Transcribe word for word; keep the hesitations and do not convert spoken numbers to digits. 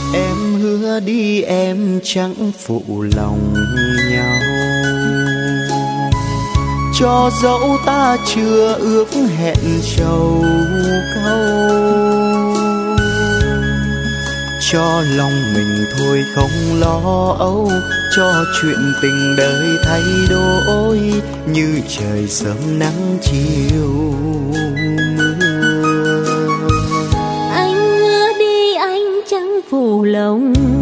Em hứa đi em chẳng phụ lòng nhau, cho dẫu ta chưa ước hẹn trầu câu. Cho lòng mình thôi không lo âu, cho chuyện tình đời thay đổi, như trời sớm nắng chiều mưa. Anh hứa đi anh chẳng phụ lòng